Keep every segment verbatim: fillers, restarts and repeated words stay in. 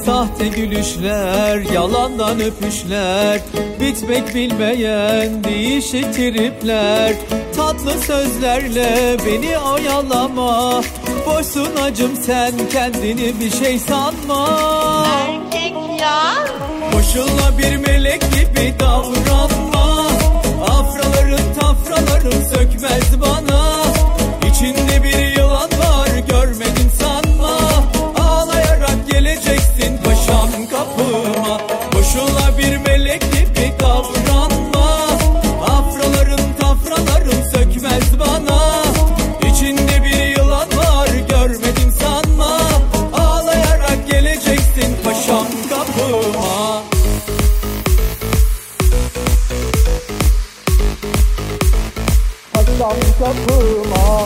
Sahte gülüşler, yalandan öpüşler, bitmek bilmeyen değişik tripler. Tatlı sözlerle beni oyalama, boşsun acım sen, kendini bir şey sanma. Erkek ya. Boşuna bir melek gibi davranma, afraların tafraların sökmez bana. İçinde bir yılan var, görmedin sanma. Ağlayarak geleceksin paşam kapıma. Boşuna bir melek gibi davranma, afraların tafraların sökmez bana. İçinde bir yılan var, görmedin sanma. Ağlayarak geleceksin paşam kapıma. Paşam kapıma.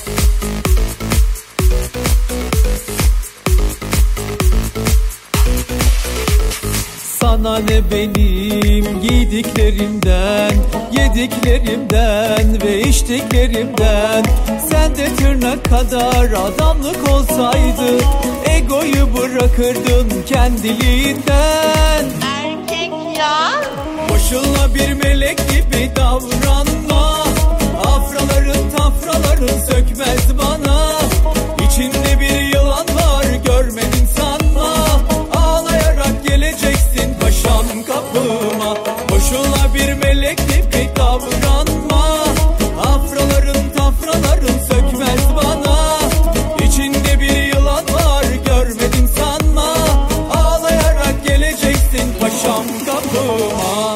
Sana ne benim giydiklerimden, yediklerimden ve içtiklerimden. Sen de tırnak kadar adamlık olsaydı, egoyu bırakırdın kendiliğinden. Erkek ya. Boşuna bir melek gibi davranma, afraların tafraların sökmez bana. İçinde bir yılan var, görmedin sanma. Ağlayarak geleceksin paşam kapıma. Boşuna bir melek gibi davranma, afraların tafraların sökmez bana. İçinde bir yılan var, görmedin sanma. Ağlayarak geleceksin paşam kapıma.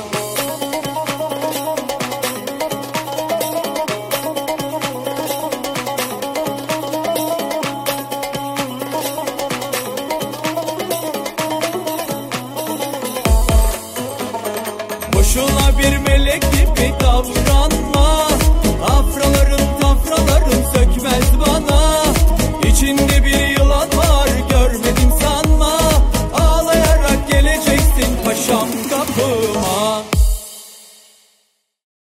Boşuna bir melek gibi davranma, afraların